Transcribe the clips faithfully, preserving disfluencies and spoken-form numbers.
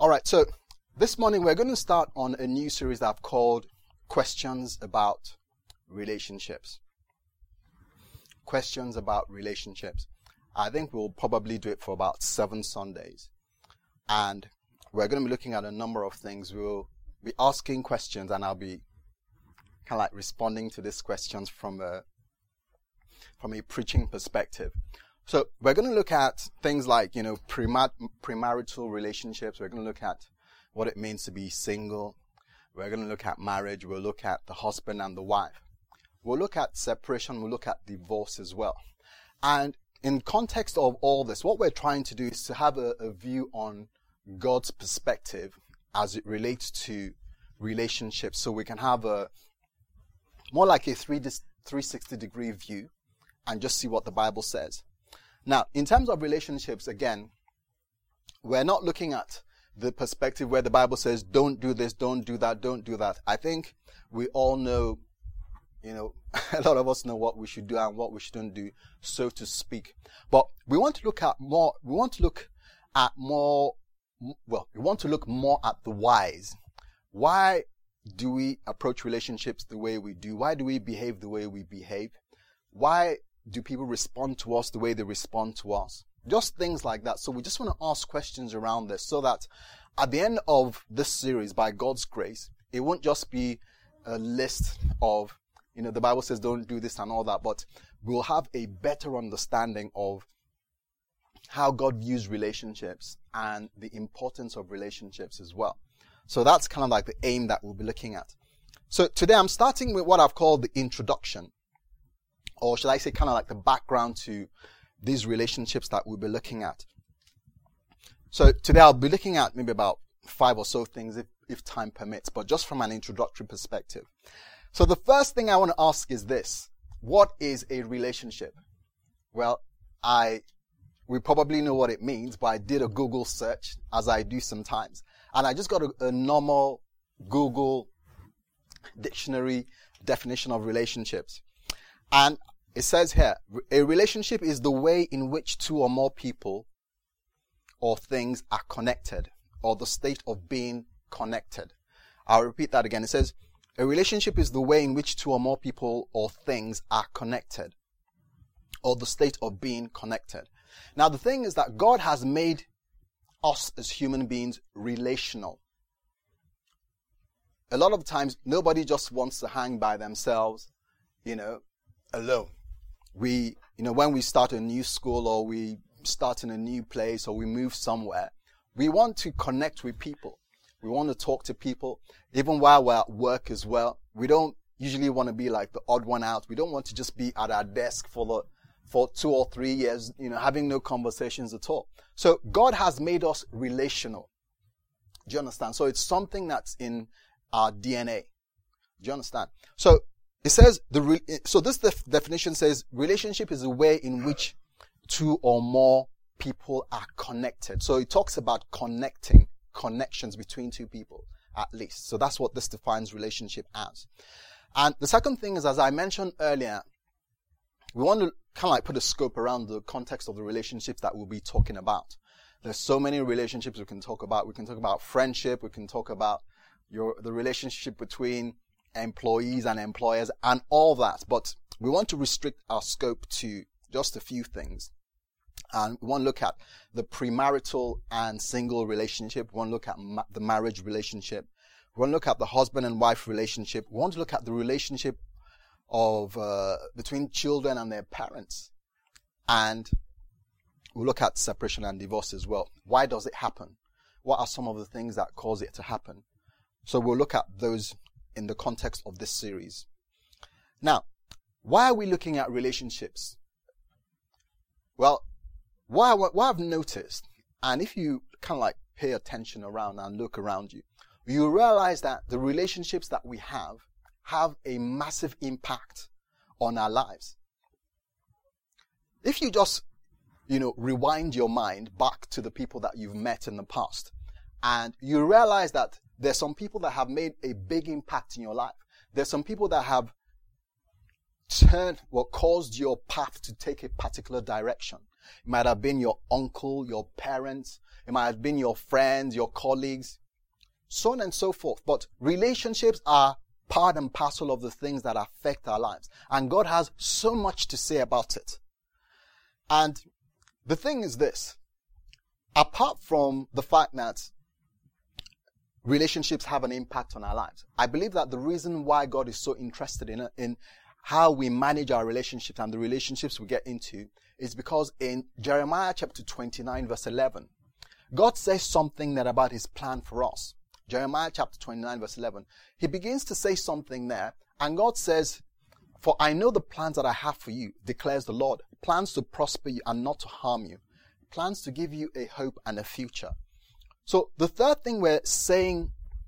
All right, so this morning we're going to start on a new series that I've called Questions About Relationships. Questions about relationships. I think we'll probably do it for about seven Sundays. And we're going to be looking at a number of things. We'll be asking questions and I'll be kind of like responding to these questions from a, from a preaching perspective. So we're going to look at things like, you know, premar- premarital relationships. We're going to look at what it means to be single. We're going to look at marriage. We'll look at the husband and the wife. We'll look at separation. We'll look at divorce as well. And in context of all this, what we're trying to do is to have a, a view on God's perspective as it relates to relationships. So we can have a more like a three sixty degree view and just see what the Bible says. Now, in terms of relationships, again, we're not looking at the perspective where the Bible says, don't do this, don't do that, don't do that. I think we all know, you know, a lot of us know what we should do and what we shouldn't do, so to speak. But we want to look at more, we want to look at more, well, we want to look more at the whys. Why do we approach relationships the way we do? Why do we behave the way we behave? Why do people respond to us the way they respond to us? Just things like that. So we just want to ask questions around this so that at the end of this series, by God's grace, it won't just be a list of, you know, the Bible says don't do this and all that, but we'll have a better understanding of how God views relationships and the importance of relationships as well. So that's kind of like the aim that we'll be looking at. So today I'm starting with what I've called the introduction, or should I say kind of like the background to these relationships that we'll be looking at. So today I'll be looking at maybe about five or so things if, if time permits, but just from an introductory perspective. So the first thing I want to ask is this: what is a relationship? Well, I, we probably know what it means, but I did a Google search, as I do sometimes, and I just got a, a normal Google dictionary definition of relationships. And it says here, a relationship is the way in which two or more people or things are connected, or the state of being connected. I'll repeat that again. It says, a relationship is the way in which two or more people or things are connected, or the state of being connected. Now, the thing is that God has made us as human beings relational. A lot of times, nobody just wants to hang by themselves, you know, alone. We, you know, when we start a new school or we start in a new place or we move somewhere, we want to connect with people. We want to talk to people, even while we're at work as well. We don't usually want to be like the odd one out. We don't want to just be at our desk for the, for two or three years, you know, having no conversations at all. So God has made us relational. Do you understand? So it's something that's in our D N A. Do you understand? So it says, the re- so this def- definition says, relationship is a way in which two or more people are connected. So it talks about connecting, connections between two people, at least. So that's what this defines relationship as. And the second thing is, as I mentioned earlier, we want to kind of like put a scope around the context of the relationships that we'll be talking about. There's so many relationships we can talk about. We can talk about friendship. We can talk about your the relationship between employees and employers and all that. But we want to restrict our scope to just a few things. And we want to look at the premarital and single relationship. We want to look at ma- the marriage relationship. We want to look at the husband and wife relationship. We want to look at the relationship of uh, between children and their parents. And we'll look at separation and divorce as well. Why does it happen? What are some of the things that cause it to happen? So we'll look at those in the context of this series. Now, why are we looking at relationships? Well, what, what I've noticed, and if you kind of like pay attention around and look around you, you realize that the relationships that we have have a massive impact on our lives. If you just, you know, rewind your mind back to the people that you've met in the past, and you realize that there's some people that have made a big impact in your life. There's some people that have turned or caused your path to take a particular direction. It might have been your uncle, your parents. It might have been your friends, your colleagues, so on and so forth. But relationships are part and parcel of the things that affect our lives. And God has so much to say about it. And the thing is this. Apart from the fact that relationships have an impact on our lives, I believe that the reason why God is so interested in, in how we manage our relationships and the relationships we get into is because in Jeremiah chapter twenty-nine verse eleven, God says something that about his plan for us. Jeremiah chapter twenty-nine verse eleven, he begins to say something there, and God says, "For I know the plans that I have for you, declares the Lord, plans to prosper you and not to harm you, plans to give you a hope and a future." So the third thing we're saying,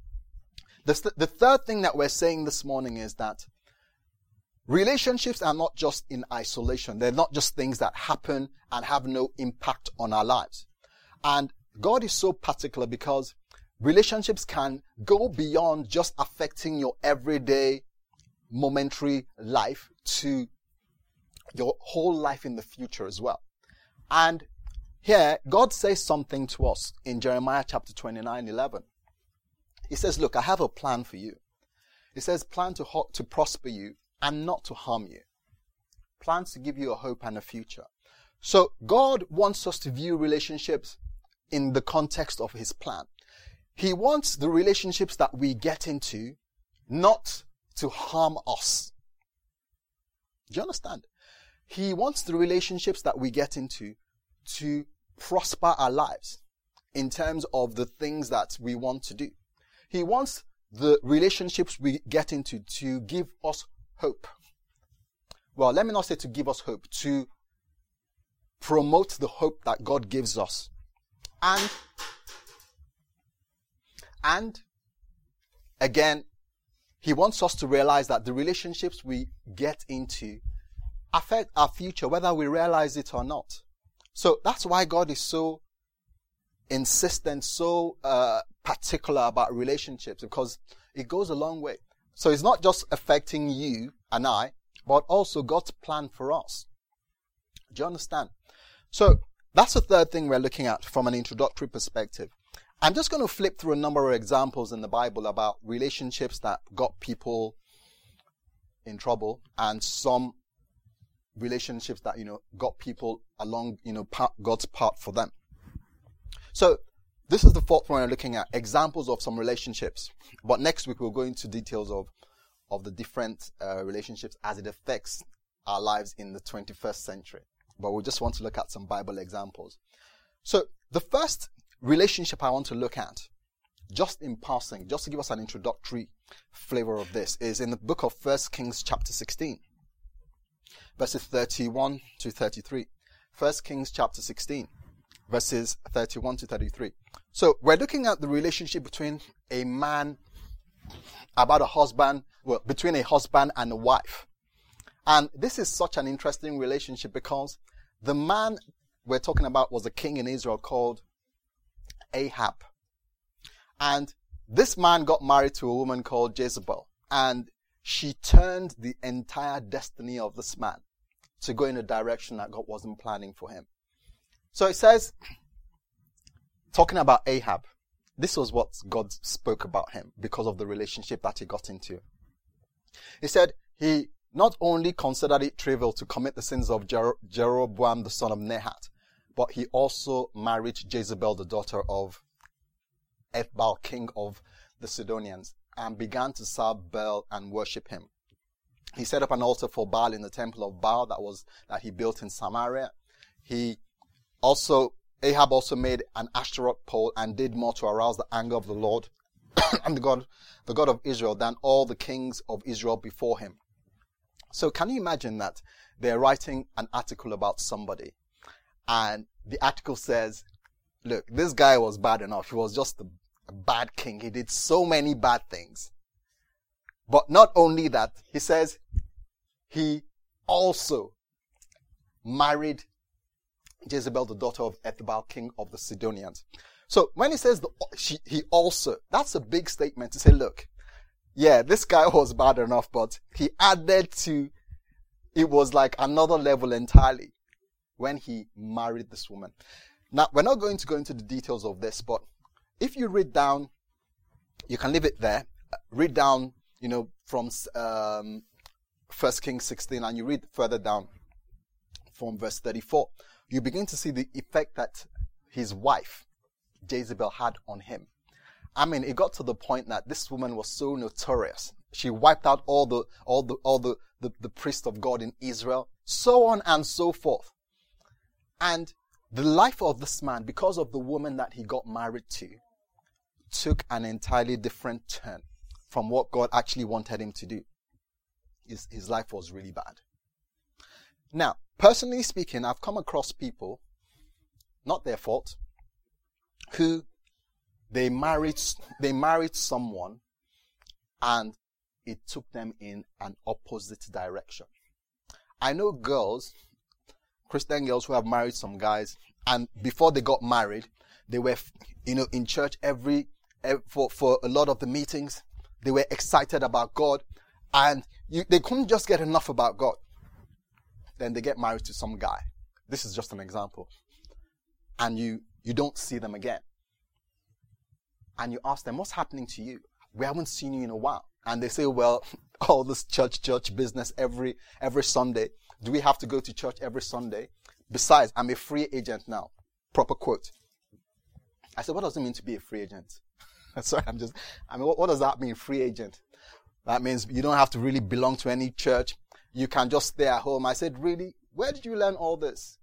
the, th- the third thing that we're saying this morning is that relationships are not just in isolation. They're not just things that happen and have no impact on our lives. And God is so particular because relationships can go beyond just affecting your everyday, momentary life to your whole life in the future as well. And here, God says something to us in Jeremiah chapter twenty-nine eleven. He says, look, I have a plan for you. He says, plan to, ho- to prosper you and not to harm you. Plans to give you a hope and a future. So God wants us to view relationships in the context of his plan. He wants the relationships that we get into not to harm us. Do you understand? He wants the relationships that we get into to prosper our lives in terms of the things that we want to do. He wants the relationships we get into to give us hope. Well, let me not say to give us hope, to promote the hope that God gives us. And, and again, he wants us to realize that the relationships we get into affect our future, whether we realize it or not. So that's why God is so insistent, so uh, particular about relationships, because it goes a long way. So it's not just affecting you and I, but also God's plan for us. Do you understand? So that's the third thing we're looking at from an introductory perspective. I'm just going to flip through a number of examples in the Bible about relationships that got people in trouble and some relationships that, you know, got people along, you know, part, God's part for them. So this is the fourth one we're looking at, examples of some relationships. But next week we'll go into details of, of the different uh, relationships as it affects our lives in the twenty-first century. But we just want to look at some Bible examples. So the first relationship I want to look at, just in passing, just to give us an introductory flavor of this, is in the book of First Kings chapter sixteen. Verses thirty-one to thirty-three. First Kings chapter sixteen, verses thirty-one to thirty-three. So we're looking at the relationship between a man, about a husband, well, between a husband and a wife. And this is such an interesting relationship because the man we're talking about was a king in Israel called Ahab. And this man got married to a woman called Jezebel. And she turned the entire destiny of this man to go in a direction that God wasn't planning for him. So it says, talking about Ahab, this was what God spoke about him because of the relationship that he got into. He said he not only considered it trivial to commit the sins of Jer- Jeroboam the son of Nehat, but he also married Jezebel, the daughter of Ethbaal, king of the Sidonians, and began to serve Baal and worship him. He set up an altar for Baal in the temple of Baal that was that he built in Samaria. He also, Ahab also made an Ashtaroth pole and did more to arouse the anger of the Lord and the God, the God of Israel than all the kings of Israel before him. So can you imagine that they're writing an article about somebody and the article says, look, this guy was bad enough. He was just a, a bad king. He did so many bad things. But not only that, he says he also married Jezebel, the daughter of Ethbaal, king of the Sidonians. So when he says the, she, he also, that's a big statement to say, look, yeah, this guy was bad enough, but he added to, it was like another level entirely. when he married this woman. Now, we're not going to go into the details of this, but if you read down, you can leave it there. Read down, you know, from um, First Kings sixteen, and you read further down from verse thirty-four. You begin to see the effect that his wife, Jezebel, had on him. I mean, it got to the point that this woman was so notorious. She wiped out all the all the all the, the, the priests of God in Israel, so on and so forth. And the life of this man, because of the woman that he got married to, took an entirely different turn from what God actually wanted him to do. His, his life was really bad. Now, personally speaking, I've come across people, not their fault, who they married, they married someone and it took them in an opposite direction. I know girls, Christian girls, who have married some guys, and before they got married, they were, you know, in church every, every for, for a lot of the meetings. They were excited about God, and you, they couldn't just get enough about God. Then they get married to some guy. This is just an example. And you, you don't see them again. And you ask them, what's happening to you? We haven't seen you in a while. And they say, well, all this church, church business every, every Sunday. Do we have to go to church every Sunday? Besides, I'm a free agent now. Proper quote. I said, what does it mean to be a free agent? Sorry, I'm just, I mean, what, what does that mean, free agent? That means you don't have to really belong to any church. You can just stay at home. I said, really? Where did you learn all this?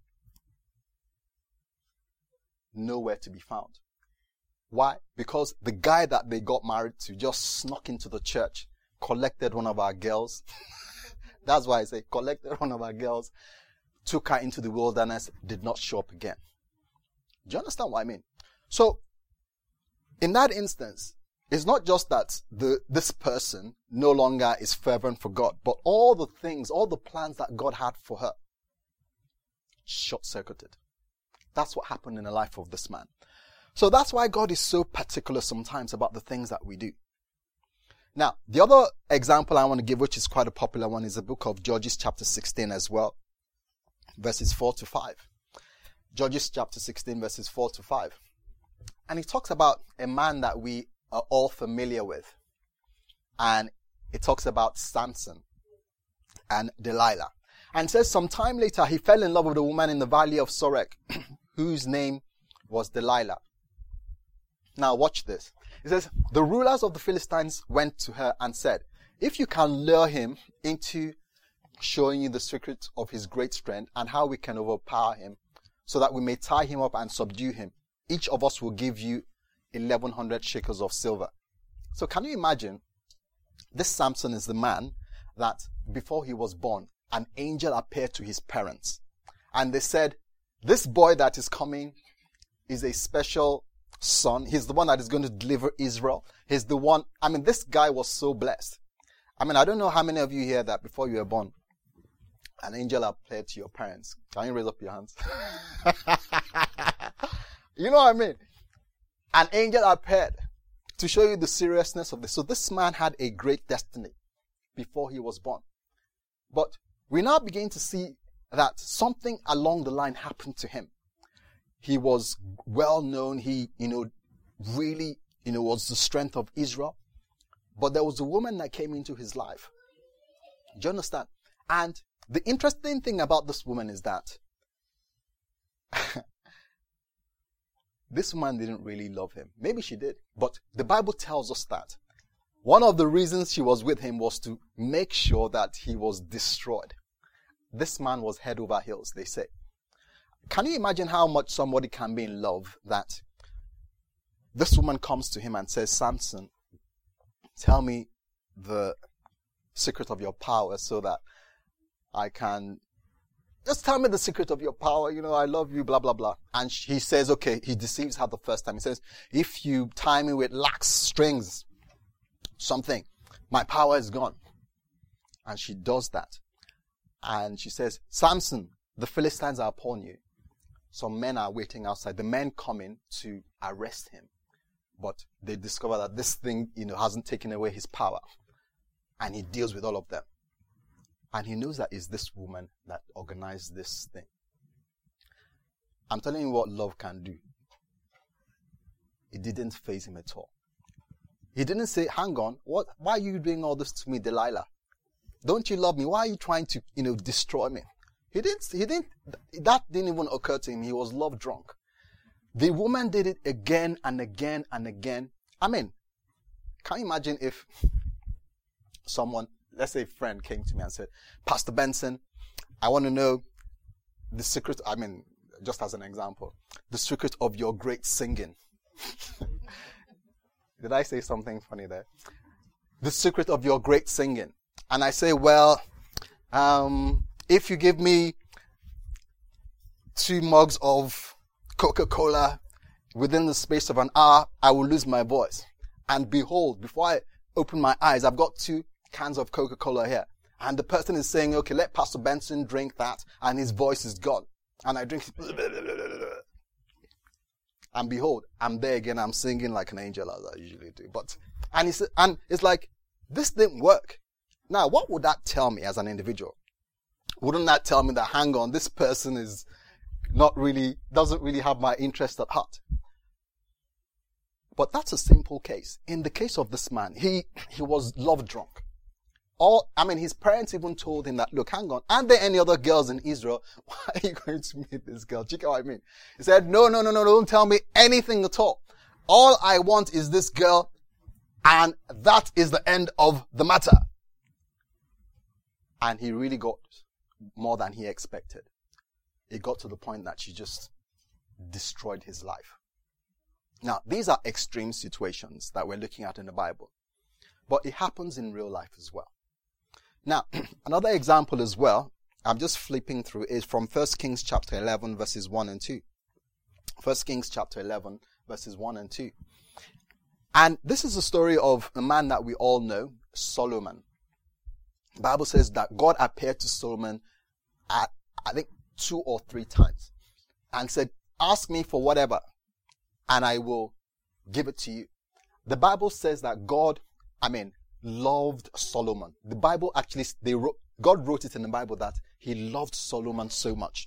Nowhere to be found. Why? Because the guy that they got married to just snuck into the church, collected one of our girls. That's why I say collected one of our girls, took her into the wilderness, did not show up again. Do you understand what I mean? So, in that instance, it's not just that the this person no longer is fervent for God, but all the things, all the plans that God had for her, short-circuited. That's what happened in the life of this man. So that's why God is so particular sometimes about the things that we do. Now, the other example I want to give, which is quite a popular one, is the book of Judges chapter sixteen as well, verses four to five. Judges chapter sixteen, verses four to five. And he talks about a man that we are all familiar with. And it talks about Samson and Delilah. And it says sometime later he fell in love with a woman in the valley of Sorek, whose name was Delilah. Now watch this. It says, the rulers of the Philistines went to her and said, if you can lure him into showing you the secret of his great strength and how we can overpower him so that we may tie him up and subdue him, each of us will give you eleven hundred shekels of silver. So can you imagine? This Samson is the man that before he was born, an angel appeared to his parents. And they said, this boy that is coming is a special son. He's the one that is going to deliver Israel. He's the one. I mean, this guy was so blessed. I mean, I don't know how many of you hear that before you were born, an angel appeared to your parents. Can you raise up your hands? You know what I mean? An angel appeared to show you the seriousness of this. So this man had a great destiny before he was born. But we now begin to see that something along the line happened to him. He was well known. He, you know, really, you know, was the strength of Israel. But there was a woman that came into his life. Do you understand? And the interesting thing about this woman is that this woman didn't really love him. Maybe she did. But the Bible tells us that one of the reasons she was with him was to make sure that he was destroyed. This man was head over heels, they say. Can you imagine how much somebody can be in love that this woman comes to him and says, Samson, tell me the secret of your power so that I can, just tell me the secret of your power. You know, I love you, blah, blah, blah. And he says, okay, he deceives her the first time. He says, if you tie me with lax strings, something, my power is gone. And she does that. And she says, Samson, the Philistines are upon you. Some men are waiting outside. The men come in to arrest him. But they discover that this thing, you know, hasn't taken away his power. And he deals with all of them. And he knows that it's this woman that organized this thing. I'm telling you what love can do. It didn't faze him at all. He didn't say, hang on, what, why are you doing all this to me, Delilah? Don't you love me? Why are you trying to, you know, destroy me? He didn't, he didn't, that didn't even occur to him. He was love drunk. The woman did it again and again and again. I mean, can you imagine if someone, let's say a friend came to me and said, Pastor Benson, I want to know the secret, I mean, just as an example, the secret of your great singing. Did I say something funny there? The secret of your great singing. And I say, well, um, if you give me two mugs of Coca-Cola within the space of an hour, I will lose my voice. And behold, before I open my eyes, I've got two cans of Coca-Cola here. And the person is saying, okay, let Pastor Benson drink that, and his voice is gone. And I drink, and behold, I'm there again, I'm singing like an angel, as I usually do. But, and it's, and it's like, this didn't work. Now, what would that tell me as an individual? Wouldn't that tell me that, hang on, this person is not really, doesn't really have my interest at heart? But that's a simple case. In the case of this man, he, he was love drunk. All, I mean, his parents even told him that, look, hang on, aren't there any other girls in Israel? Why are you going to meet this girl? Do you get what I mean? He said, no, no, no, no, don't tell me anything at all. All I want is this girl, and that is the end of the matter. And he really got more than he expected. It got to the point that she just destroyed his life. Now, these are extreme situations that we're looking at in the Bible. But it happens in real life as well. Now, another example as well, I'm just flipping through, is from First Kings chapter eleven, verses one and two. First Kings chapter eleven, verses one and two. And this is the story of a man that we all know, Solomon. The Bible says that God appeared to Solomon at, I think, two or three times and said, ask me for whatever, and I will give it to you. The Bible says that God, I mean, loved Solomon. The Bible actually, they wrote, God wrote it in the Bible that he loved Solomon so much.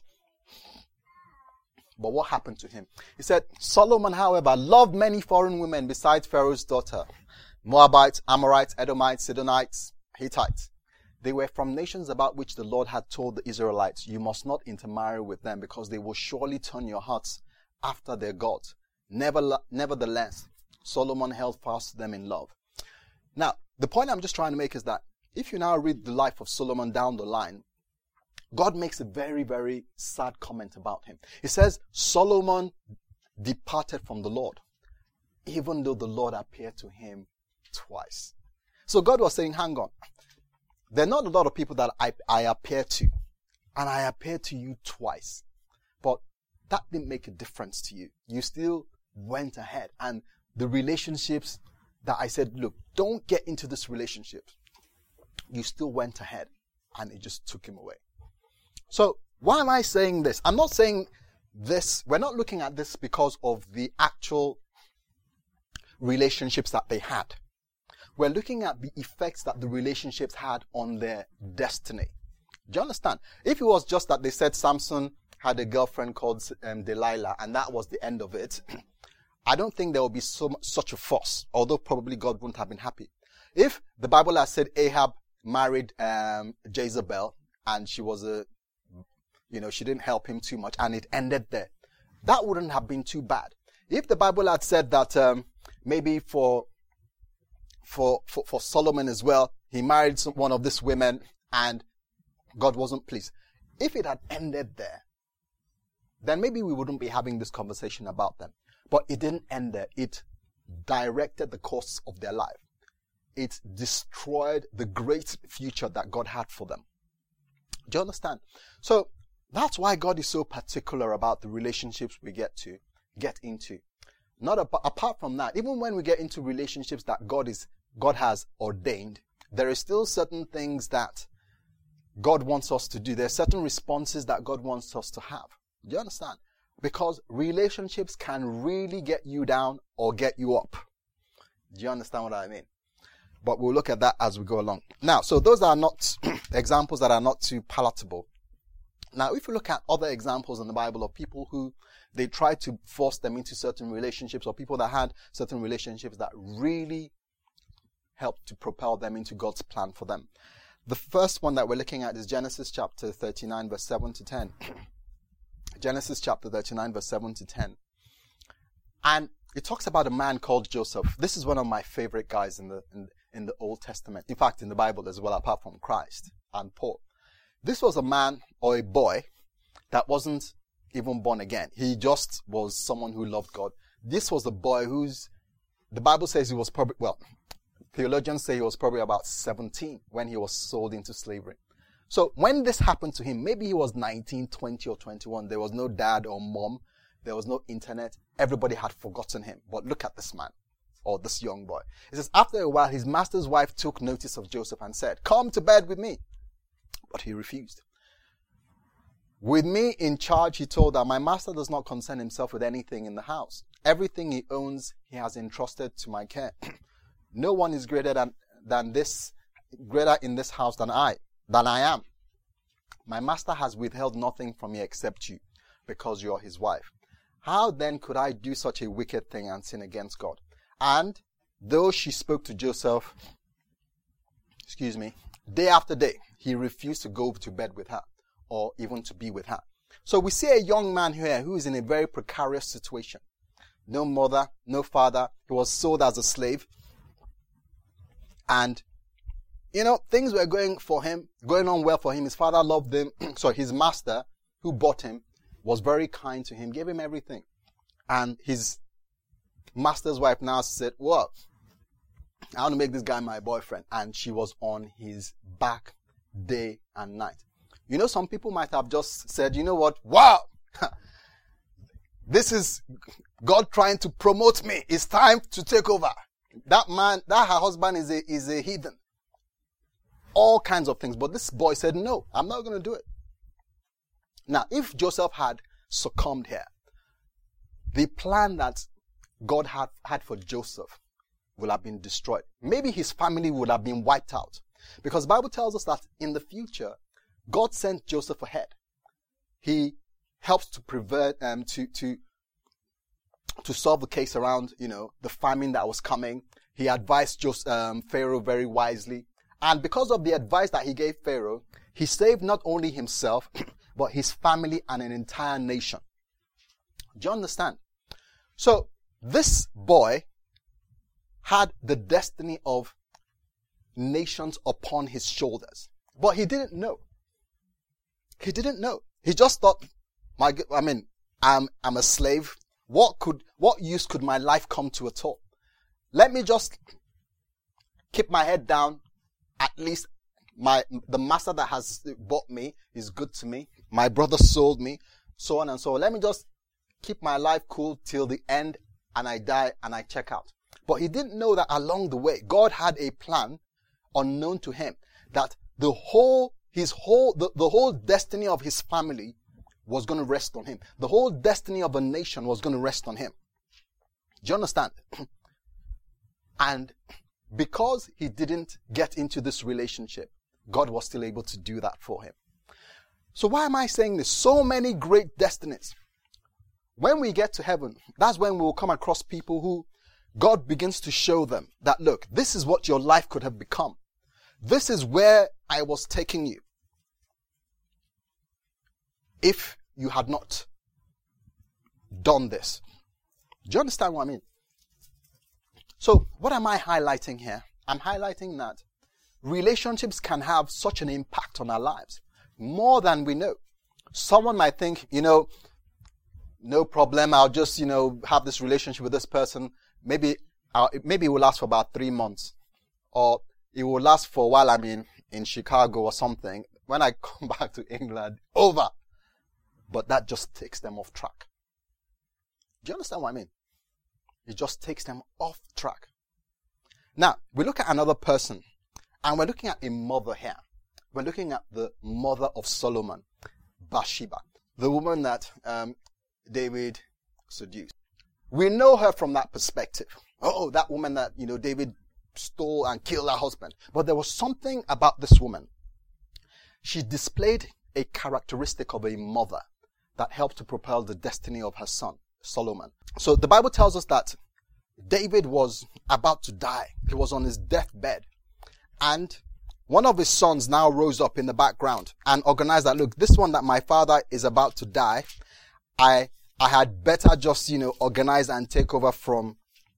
But what happened to him? He said, Solomon, however, loved many foreign women besides Pharaoh's daughter, Moabites, Amorites, Edomites, Sidonites, Hittites. They were from nations about which the Lord had told the Israelites, you must not intermarry with them because they will surely turn your hearts after their gods. Never, nevertheless, Solomon held fast to them in love. Now, the point I'm just trying to make is that if you now read the life of Solomon down the line, God makes a very, very sad comment about him. He says, Solomon departed from the Lord, even though the Lord appeared to him twice. So God was saying, hang on, there are not a lot of people that I, I appear to, and I appeared to you twice. But that didn't make a difference to you. You still went ahead, and the relationships that I said, look, don't get into this relationship, you still went ahead, and it just took him away. So why am I saying this? I'm not saying this, we're not looking at this because of the actual relationships that they had. We're looking at the effects that the relationships had on their destiny. Do you understand? If it was just that they said Samson had a girlfriend called um, Delilah, and that was the end of it, I don't think there will be so much, such a fuss, although probably God wouldn't have been happy. If the Bible has said Ahab married um, Jezebel, and she was a, you know, she didn't help him too much, and it ended there, that wouldn't have been too bad. If the Bible had said that um, maybe for, for for for Solomon as well, he married some, one of these women, and God wasn't pleased. If it had ended there, then maybe we wouldn't be having this conversation about them. But it didn't end there. It directed the course of their life. It destroyed the great future that God had for them. Do you understand? So that's why God is so particular about the relationships we get to get into. Not ab- apart from that, even when we get into relationships that God is God has ordained, there is still certain things that God wants us to do. There are certain responses that God wants us to have. Do you understand? Because relationships can really get you down or get you up. Do you understand what I mean? But we'll look at that as we go along. Now, so those are not examples that are not too palatable. Now, if you look at other examples in the Bible of people who they tried to force them into certain relationships, or people that had certain relationships that really helped to propel them into God's plan for them. The first one that we're looking at is Genesis chapter thirty-nine, verse seven to ten. Genesis chapter thirty-nine, verse seven to ten. And it talks about a man called Joseph. This is one of my favorite guys in the in, in the Old Testament. In fact, in the Bible as well, apart from Christ and Paul. This was a man or a boy that wasn't even born again. He just was someone who loved God. This was a boy who's, the Bible says he was probably, well, theologians say he was probably about seventeen when he was sold into slavery. So when this happened to him, maybe he was nineteen, twenty or twenty-one. There was no dad or mom. There was no internet. Everybody had forgotten him. But look at this man, or this young boy. It says, after a while, his master's wife took notice of Joseph and said, come to bed with me. But he refused. With me in charge, he told her, my master does not concern himself with anything in the house. Everything he owns, he has entrusted to my care. No one is greater than, than this, greater in this house than I, than I am. My master has withheld nothing from me except you, because you are his wife. How then could I do such a wicked thing and sin against God? And though she spoke to Joseph, excuse me, day after day, he refused to go to bed with her or even to be with her. So we see a young man here who is in a very precarious situation. No mother, no father. He was sold as a slave. And, you know, things were going for him, going on well for him. His father loved him. So his master, who bought him, was very kind to him, gave him everything. And his master's wife now said, well, I want to make this guy my boyfriend. And she was on his back day and night. You know, some people might have just said, you know what? Wow! This is God trying to promote me. It's time to take over. That man, that her husband is a, is a heathen. All kinds of things. But this boy said, no, I'm not going to do it. Now, if Joseph had succumbed here, the plan that God had, had for Joseph would have been destroyed. Maybe his family would have been wiped out. Because the Bible tells us that in the future, God sent Joseph ahead. He helped to prevent, um, to, to, to solve the case around, you know, the famine that was coming. He advised Joseph, um, Pharaoh very wisely. And because of the advice that he gave Pharaoh, he saved not only himself, but his family and an entire nation. Do you understand? So, this boy had the destiny of nations upon his shoulders. But he didn't know. He didn't know. He just thought, my, I mean, I'm, I'm a slave. What could, what use could my life come to at all? Let me just keep my head down. At least my, the master that has bought me is good to me. My brother sold me, so on and so on. Let me just keep my life cool till the end and I die and I check out. But he didn't know that along the way, God had a plan unknown to him, that the whole, his whole, the, the whole destiny of his family was going to rest on him. The whole destiny of a nation was going to rest on him. Do you understand? And because he didn't get into this relationship, God was still able to do that for him. So why am I saying this? So many great destinies. When we get to heaven, that's when we will come across people who God begins to show them that, look, this is what your life could have become. This is where I was taking you. If you had not done this. Do you understand what I mean? So, what am I highlighting here? I'm highlighting that relationships can have such an impact on our lives, more than we know. Someone might think, you know, no problem, I'll just, you know, have this relationship with this person. Maybe, I'll, maybe it will last for about three months. Or it will last for a while, I mean, in Chicago or something. When I come back to England, over. But that just takes them off track. Do you understand what I mean? It just takes them off track. Now, we look at another person, and we're looking at a mother here. We're looking at the mother of Solomon, Bathsheba, the woman that um, David seduced. We know her from that perspective. Oh, that woman that, you know, David stole and killed her husband. But there was something about this woman. She displayed a characteristic of a mother that helped to propel the destiny of her son, Solomon. So the Bible tells us that David was about to die. He was on his deathbed. And one of his sons now rose up in the background and organized that, look, this one that my father is about to die, I I had better just, you know, organize and take over from,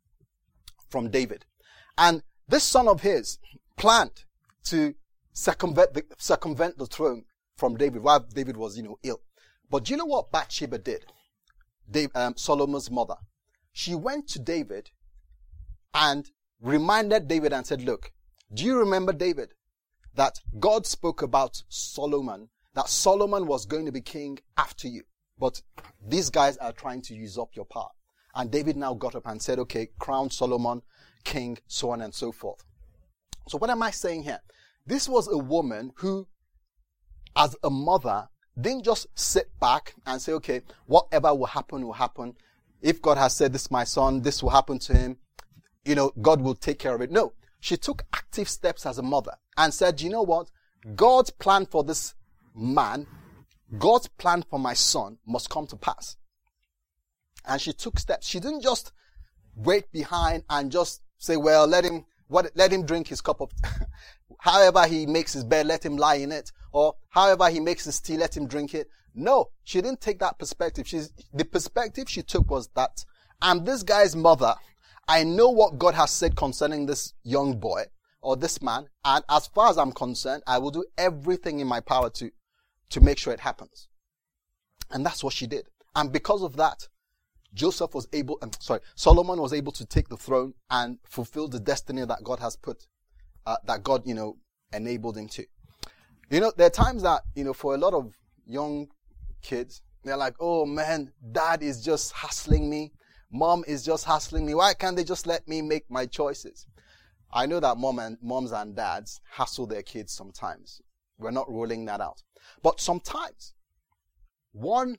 from David. And this son of his planned to circumvent the, circumvent the throne from David while David was, you know, ill. But do you know what Bathsheba did? Dave, um, Solomon's mother. She went to David and reminded David and said, look, do you remember, David, that God spoke about Solomon, that Solomon was going to be king after you? But these guys are trying to usurp your power. And David now got up and said, okay, crown Solomon king, so on and so forth. So what am I saying here? This was a woman who, as a mother, didn't just sit back and say, okay, whatever will happen will happen. If God has said, this is my son, this will happen to him, you know, God will take care of it. No, she took active steps as a mother and said, you know what? God's plan for this man, God's plan for my son must come to pass. And she took steps. She didn't just wait behind and just say, well, let him, what, let him drink his cup of, however he makes his bed, let him lie in it. Or however he makes his tea, let him drink it. No, she didn't take that perspective. She's, the perspective she took was that, I'm this guy's mother. I know what God has said concerning this young boy or this man. And as far as I'm concerned, I will do everything in my power to, to make sure it happens. And that's what she did. And because of that, Joseph was able, I'm sorry, Solomon was able to take the throne and fulfill the destiny that God has put, uh, that God, you know, enabled him to. You know, there are times that, you know, for a lot of young kids, they're like, oh man, dad is just hassling me. Mom is just hassling me. Why can't they just let me make my choices? I know that mom and moms and dads hassle their kids sometimes. We're not ruling that out. But sometimes, one,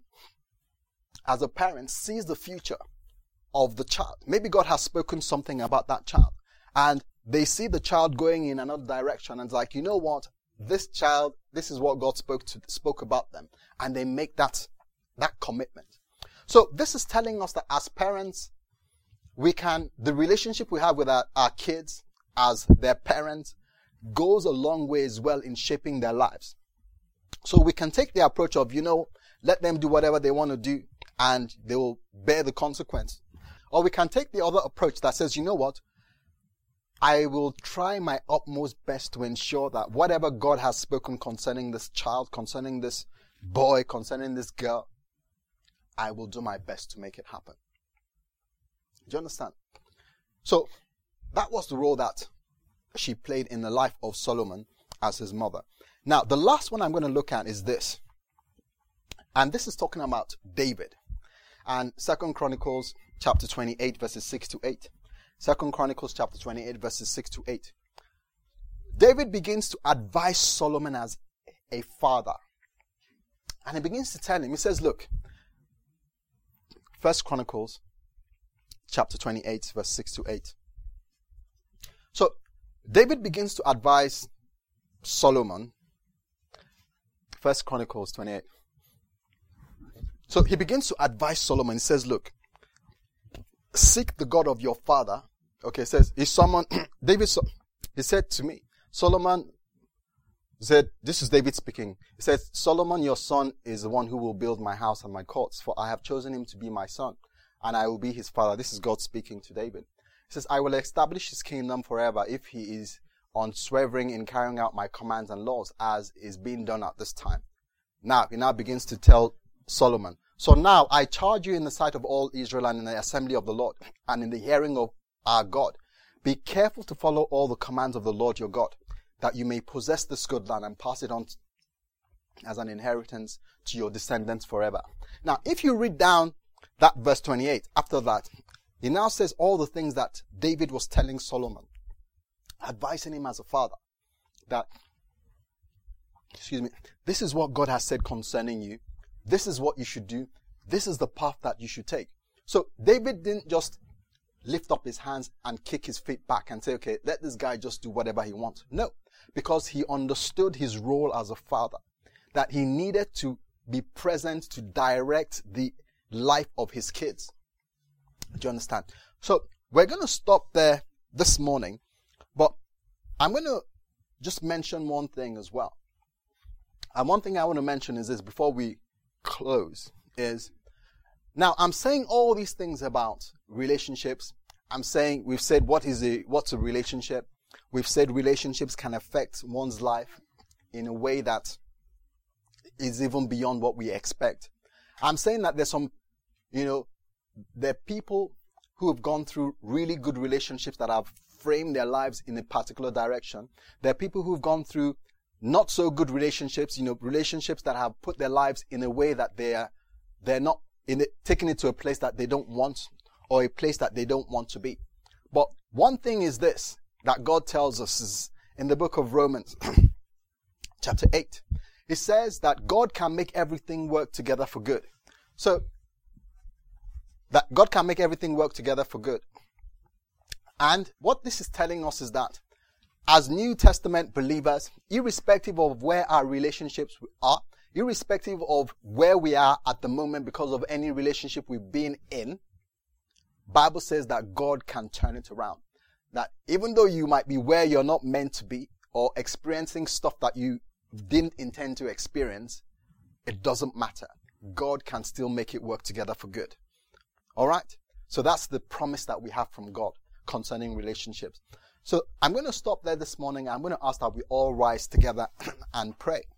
as a parent, sees the future of the child. Maybe God has spoken something about that child. And they see the child going in another direction. And it's like, you know what? This child, this is what God spoke to, spoke about them. And they make that, that commitment. So this is telling us that as parents, we can, the relationship we have with our, our kids as their parents goes a long way as well in shaping their lives. So we can take the approach of, you know, let them do whatever they want to do and they will bear the consequence. Or we can take the other approach that says, you know what? I will try my utmost best to ensure that whatever God has spoken concerning this child, concerning this boy, concerning this girl, I will do my best to make it happen. Do you understand? So that was the role that she played in the life of Solomon as his mother. Now, the last one I'm going to look at is this. And this is talking about David. And Second Chronicles chapter twenty-eight, verses six to eight. Second Chronicles chapter twenty-eight, verses six to eight. David begins to advise Solomon as a father. And he begins to tell him, he says, look, First Chronicles chapter twenty-eight, verse six to eight. So, David begins to advise Solomon. First Chronicles twenty-eight. So, he begins to advise Solomon. He says, look, seek the God of your father. Okay, it says, he summoned, David, he said to me, Solomon said, this is David speaking. He says, Solomon, your son, is the one who will build my house and my courts, for I have chosen him to be my son, and I will be his father. This is God speaking to David. He says, I will establish his kingdom forever if he is unswerving in carrying out my commands and laws, as is being done at this time. Now, he now begins to tell Solomon, so now I charge you in the sight of all Israel and in the assembly of the Lord, and in the hearing of our God, be careful to follow all the commands of the Lord your God, that you may possess this good land and pass it on as an inheritance to your descendants forever. Now, if you read down that verse twenty-eight, after that, he now says all the things that David was telling Solomon, advising him as a father, that, excuse me, this is what God has said concerning you. This is what you should do. This is the path that you should take. So David didn't just lift up his hands and kick his feet back and say, okay, let this guy just do whatever he wants. No, because he understood his role as a father. that he needed to be present to direct the life of his kids. Do you understand? So we're going to stop there this morning, but I'm going to just mention one thing as well. And one thing I want to mention is this before we close is, now I'm saying all these things about relationships. I'm saying, we've said what is a, what's a relationship. We've said relationships can affect one's life in a way that is even beyond what we expect. I'm saying that there's some, you know, there are people who have gone through really good relationships that have framed their lives in a particular direction. There are people who've gone through not so good relationships, you know, relationships that have put their lives in a way that they are, they're not in it, taking it to a place that they don't want, or a place that they don't want to be. But one thing is this, that God tells us is in the book of Romans, chapter eight. It says that God can make everything work together for good. So, that God can make everything work together for good. And what this is telling us is that as New Testament believers, irrespective of where our relationships are, irrespective of where we are at the moment because of any relationship we've been in, Bible says that God can turn it around. That even though you might be where you're not meant to be, or experiencing stuff that you didn't intend to experience, it doesn't matter. God can still make it work together for good. All right? So that's the promise that we have from God concerning relationships. So I'm going to stop there this morning. I'm going to ask that we all rise together and pray.